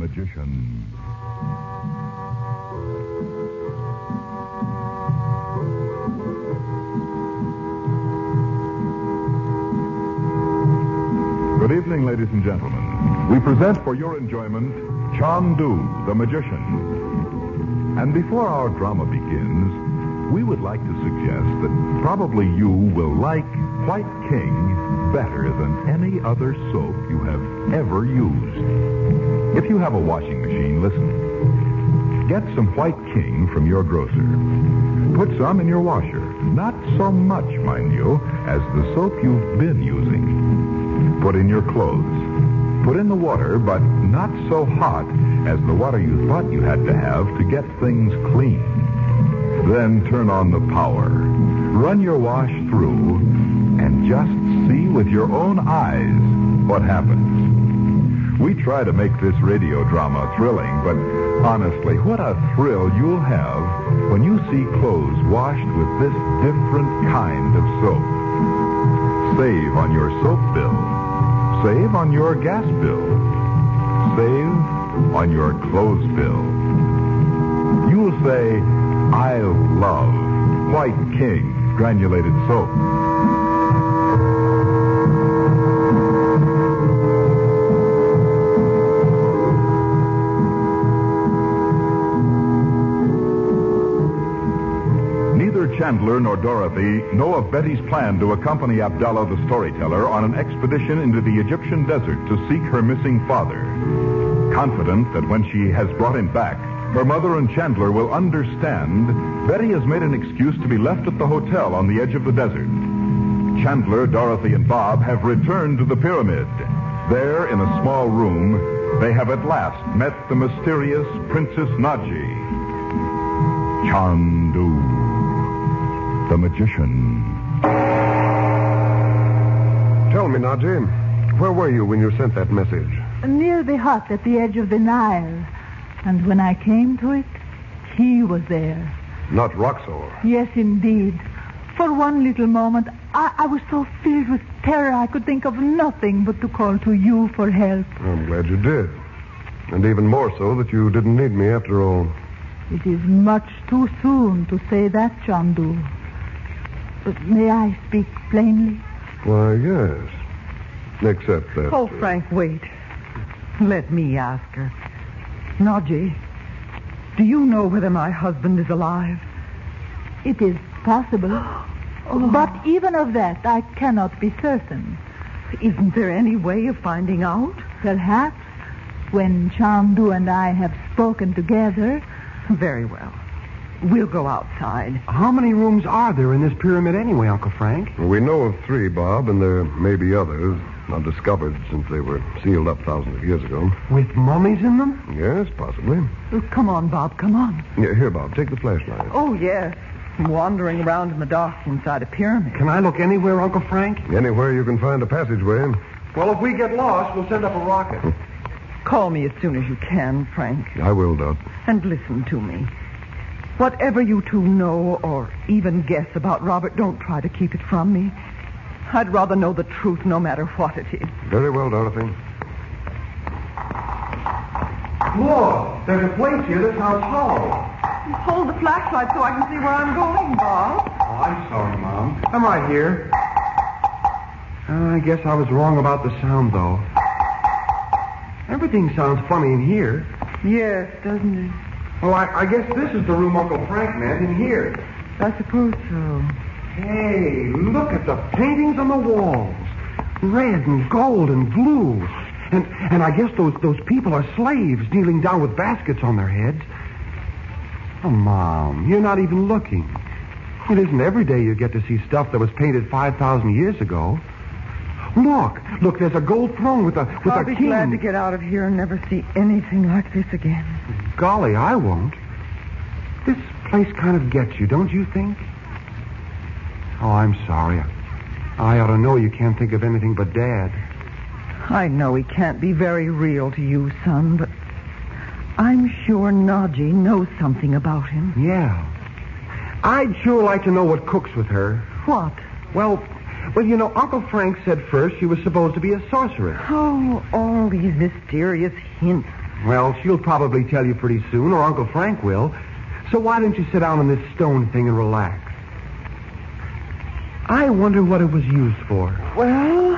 Magician. Good evening, ladies and gentlemen. We present for your enjoyment Chandu, the Magician. And before our drama begins, we would like to suggest that probably you will like White King better than any other soap you have ever used. If you have a washing machine, listen. Get some White King from your grocer. Put some in your washer. Not so much, mind you, as the soap you've been using. Put in your clothes. Put in the water, but not so hot as the water you thought you had to have to get things clean. Then turn on the power. Run your wash through and just see with your own eyes what happens. We try to make this radio drama thrilling, but honestly, what a thrill you'll have when you see clothes washed with this different kind of soap. Save on your soap bill. Save on your gas bill. Save on your clothes bill. You'll say, I love White King granulated soap. Neither Chandler nor Dorothy know of Betty's plan to accompany Abdallah the storyteller on an expedition into the Egyptian desert to seek her missing father. Confident that when she has brought him back, her mother and Chandler will understand, Betty has made an excuse to be left at the hotel on the edge of the desert. Chandler, Dorothy, and Bob have returned to the pyramid. There, in a small room, they have at last met the mysterious Princess Naji. Chandu, the Magician. Tell me, Naji, where were you when you sent that message? Near the hut at the edge of the Nile. And when I came to it, he was there. Not Roxor. Yes, indeed. For one little moment, I was so filled with terror I could think of nothing but to call to you for help. I'm glad you did. And even more so that you didn't need me after all. It is much too soon to say that, Chandu. But may I speak plainly? Why, yes. Except that... Oh, Frank, wait. Let me ask her. Naji, do you know whether my husband is alive? It is possible. But even of that, I cannot be certain. Isn't there any way of finding out? Perhaps when Chandu and I have spoken together. Very well. We'll go outside. How many rooms are there in this pyramid anyway, Uncle Frank? We know of 3, Bob, and there may be others. Not discovered since they were sealed up thousands of years ago. With mummies in them? Yes, possibly. Oh, come on, Bob, come on. Yeah, here, Bob, take the flashlight. Oh, yes. Wandering around in the dark inside a pyramid. Can I look anywhere, Uncle Frank? Anywhere you can find a passageway. Well, if we get lost, we'll send up a rocket. Call me as soon as you can, Frank. I will, Dot. And listen to me. Whatever you two know or even guess about Robert, don't try to keep it from me. I'd rather know the truth no matter what it is. Very well, Dorothy. Look, there's a place here that sounds hollow. Hold the flashlight so I can see where I'm going, Bob. Oh, I'm sorry, Mom. I'm right here. I guess I was wrong about the sound, though. Everything sounds funny in here. Yes, doesn't it? Well, I guess this is the room Uncle Frank meant in here. I suppose so. Hey, look at the paintings on the walls. Red and gold and blue. And I guess those people are slaves kneeling down with baskets on their heads. Oh, Mom, you're not even looking. It isn't every day you get to see stuff that was painted 5,000 years ago. Look, there's a gold throne with a king. I'll be glad to get out of here and never see anything like this again. Golly, I won't. This place kind of gets you, don't you think? Oh, I'm sorry. I ought to know you can't think of anything but Dad. I know he can't be very real to you, son, but I'm sure Naji knows something about him. Yeah. I'd sure like to know what cooks with her. What? Well, you know, Uncle Frank said first she was supposed to be a sorceress. Oh, all these mysterious hints. Well, she'll probably tell you pretty soon, or Uncle Frank will. So why don't you sit down on this stone thing and relax? I wonder what it was used for. Well,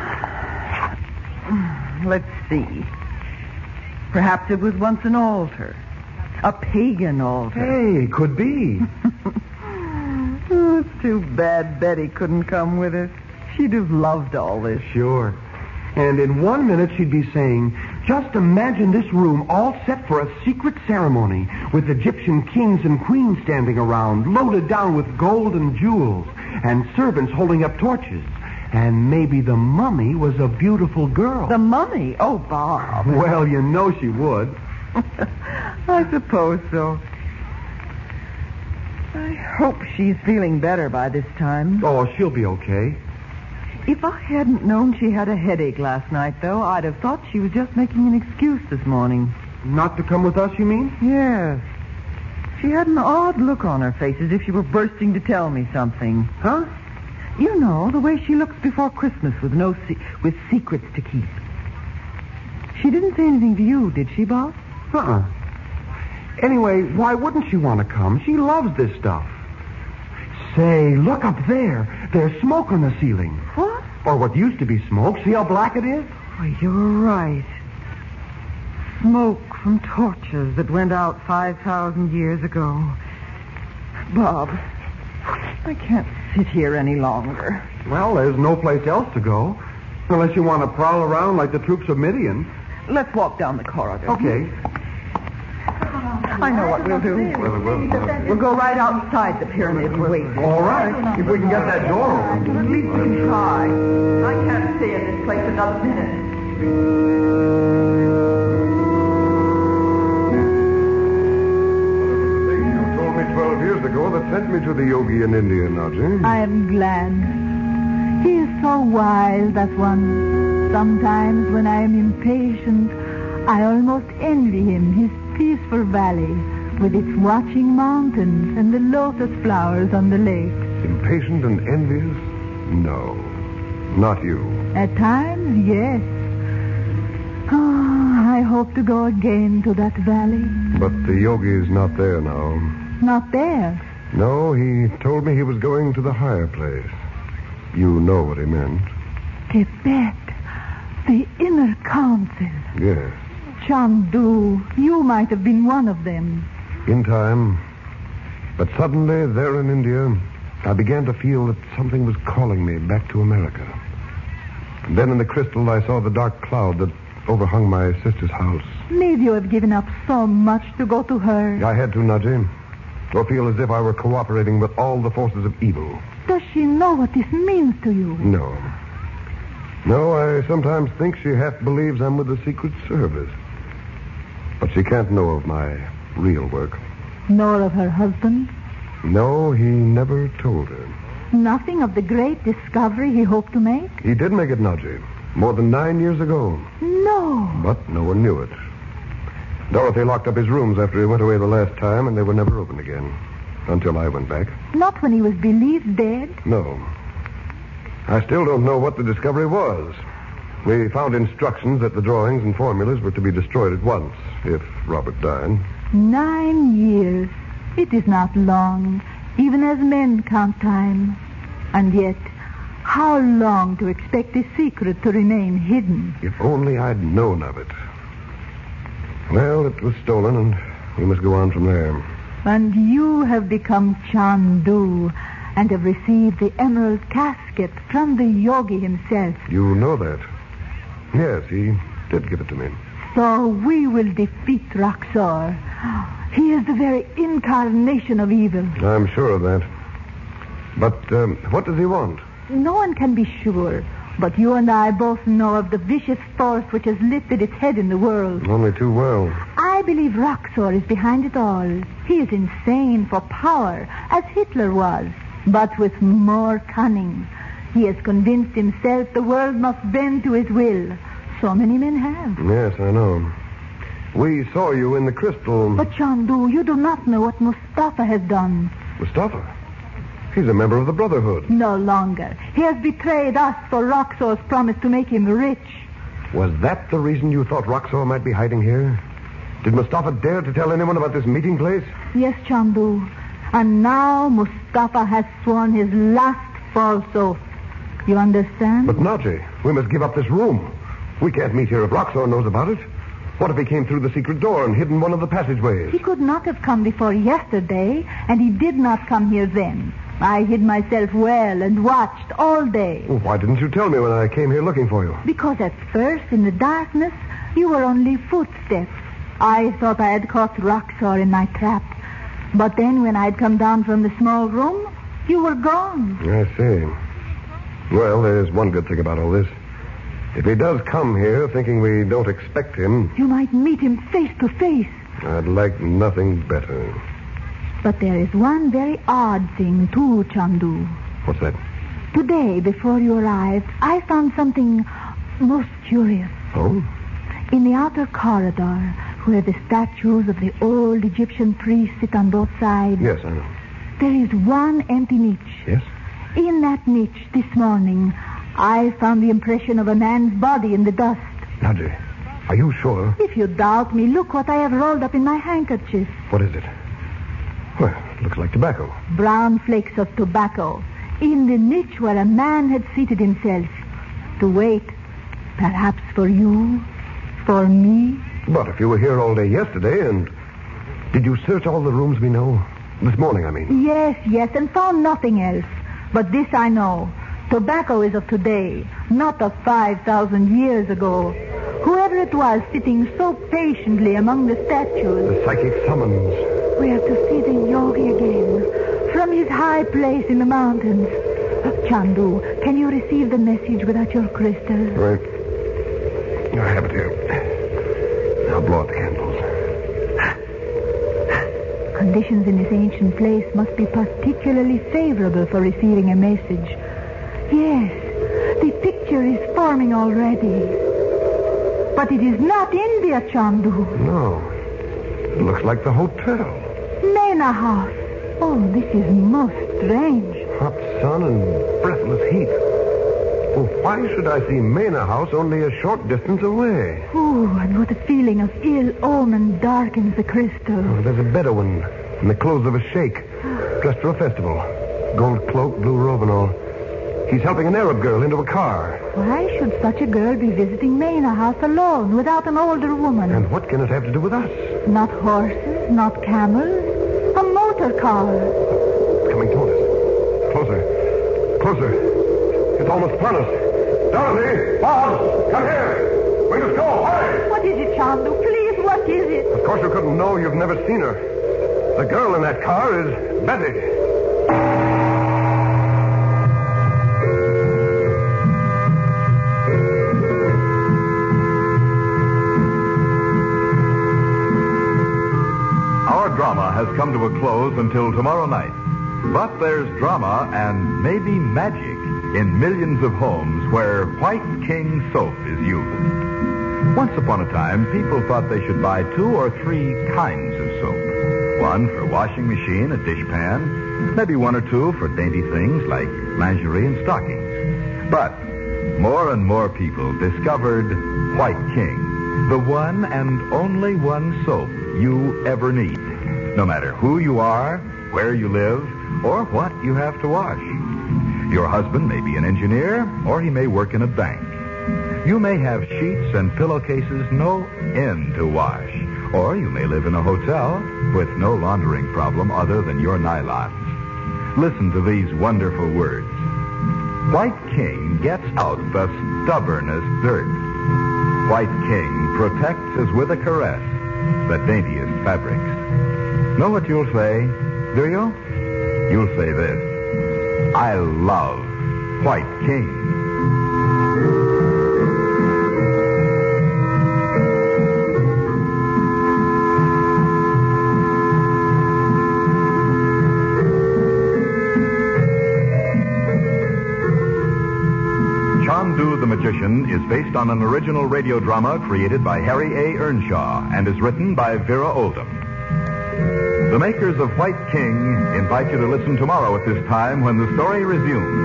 let's see. Perhaps it was once an altar. A pagan altar. Hey, could be. Oh, it's too bad Betty couldn't come with us. She'd have loved all this. Sure. And in 1 minute she'd be saying, just imagine this room all set for a secret ceremony with Egyptian kings and queens standing around, loaded down with gold and jewels, and servants holding up torches. And maybe the mummy was a beautiful girl. The mummy? Oh, Bob. Well, you know she would. I suppose so. I hope she's feeling better by this time. Oh, she'll be okay. If I hadn't known she had a headache last night, though, I'd have thought she was just making an excuse this morning. Not to come with us, you mean? Yes. She had an odd look on her face, as if she were bursting to tell me something. Huh? You know, the way she looks before Christmas with with secrets to keep. She didn't say anything to you, did she, Bob? Uh-uh. Anyway, why wouldn't she want to come? She loves this stuff. Say, look up there. There's smoke on the ceiling. What? Or what used to be smoke. See how black it is? Oh, you're right. Smoke from torches that went out 5,000 years ago. Bob, I can't sit here any longer. Well, there's no place else to go. Unless you want to prowl around like the troops of Midian. Let's walk down the corridor. Okay. I know what we'll do. We'll go right outside the pyramid and wait. All right. If we can get that door open. At least we can try. I can't stay in this place another minute. You told me 12 years ago that sent me to the yogi in India, Naji. I am glad. He is so wild, that one. Sometimes when I am impatient, I almost envy him, his peaceful valley, with its watching mountains and the lotus flowers on the lake. Impatient and envious? No. Not you. At times, yes. Oh, I hope to go again to that valley. But the yogi's not there now. Not there. No, he told me he was going to the higher place. You know what he meant. Tibet. The inner council. Yes. Chandu, you might have been one of them. In time. But suddenly, there in India, I began to feel that something was calling me back to America. And then in the crystal, I saw the dark cloud that overhung my sister's house. Maybe you have given up so much to go to her. I had to, Naji. Or feel as if I were cooperating with all the forces of evil. Does she know what this means to you? No. No, I sometimes think she half believes I'm with the Secret Service. But she can't know of my real work. Nor of her husband? No, he never told her. Nothing of the great discovery he hoped to make? He did make it, Naji. More than 9 years ago. No. But no one knew it. Dorothy locked up his rooms after he went away the last time, and they were never opened again. Until I went back. Not when he was believed dead? No. I still don't know what the discovery was. We found instructions that the drawings and formulas were to be destroyed at once, if Robert died. 9 years. It is not long, even as men count time. And yet, how long to expect a secret to remain hidden? If only I'd known of it. Well, it was stolen, and we must go on from there. And you have become Chandu and have received the emerald casket from the yogi himself. You know that? Yes, he did give it to me. So we will defeat Roxor. He is the very incarnation of evil. I'm sure of that. But what does he want? No one can be sure, but you and I both know of the vicious force which has lifted its head in the world. Only too well. I believe Roxor is behind it all. He is insane for power, as Hitler was, but with more cunning. He has convinced himself the world must bend to his will. So many men have. Yes, I know. We saw you in the crystal. But, Chandu, you do not know what Mustafa has done. Mustafa? He's a member of the Brotherhood. No longer. He has betrayed us for Roxor's promise to make him rich. Was that the reason you thought Roxor might be hiding here? Did Mustafa dare to tell anyone about this meeting place? Yes, Chandu. And now Mustafa has sworn his last false oath. You understand? But Naji, we must give up this room. We can't meet here if Roxor knows about it. What if he came through the secret door and hid in one of the passageways? He could not have come before yesterday, and he did not come here then. I hid myself well and watched all day. Well, why didn't you tell me when I came here looking for you? Because at first, in the darkness, you were only footsteps. I thought I had caught Roxor in my trap. But then when I'd come down from the small room, you were gone. I see. Well, there's one good thing about all this. If he does come here thinking we don't expect him... You might meet him face to face. I'd like nothing better. But there is one very odd thing, too, Chandu. What's that? Today, before you arrived, I found something most curious. Oh? In the outer corridor, where the statues of the old Egyptian priests sit on both sides... Yes, I know. There is one empty niche. Yes? In that niche, this morning, I found the impression of a man's body in the dust. Naji, are you sure? If you doubt me, look what I have rolled up in my handkerchief. What is it? Well, it looks like tobacco. Brown flakes of tobacco. In the niche where a man had seated himself. To wait. Perhaps for you. For me. But if you were here all day yesterday and... Did you search all the rooms we know? This morning, I mean. Yes, and found nothing else. But this I know. Tobacco is of today, not of 5,000 years ago. Whoever it was sitting so patiently among the statues... The psychic summons. We have to see the yogi again. From his high place in the mountains. Chandu, can you receive the message without your crystal? Right. I have it here. Now blow out the candles. Conditions in this ancient place must be particularly favorable for receiving a message. Yes, the picture is forming already. But it is not India, Chandu. No. It looks like the hotel. Mena House. Oh, this is most strange. Hot sun and breathless heat. Well, why should I see Mena House only a short distance away? Oh, and what a feeling of ill omen darkens the crystal. Oh, there's a Bedouin in the clothes of a sheikh, dressed for a festival. Gold cloak, blue robe and all. He's helping an Arab girl into a car. Why should such a girl be visiting Mena House alone, without an older woman? And what can it have to do with us? Not horses, not camels. A motor car. It's coming toward us. Closer. It's almost upon us. Dorothy! Bob! Come here! We must go! Hurry! What is it, Chandu? Please, what is it? Of course you couldn't know. You've never seen her. The girl in that car is Betty. Our drama has come to a close until tomorrow night. But there's drama and maybe magic in millions of homes where White King soap is used. Once upon a time, people thought they should buy 2 or 3 kinds of soap. One for washing machine, a dishpan, maybe 1 or 2 for dainty things like lingerie and stockings. But more and more people discovered White King, the one and only one soap you ever need, no matter who you are, where you live, or what you have to wash. Your husband may be an engineer, or he may work in a bank. You may have sheets and pillowcases no end to wash, or you may live in a hotel with no laundering problem other than your nylons. Listen to these wonderful words. White King gets out the stubbornest dirt. White King protects as with a caress the daintiest fabrics. Know what you'll say, do you? You'll say this: I love White King. Chandu the Magician is based on an original radio drama created by Harry A. Earnshaw and is written by Vera Oldham. The makers of White King invite you to listen tomorrow at this time when the story resumes.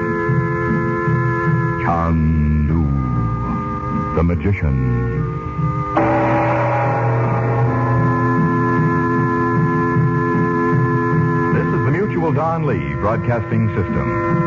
Chandu the Magician. Don Lee Broadcasting System.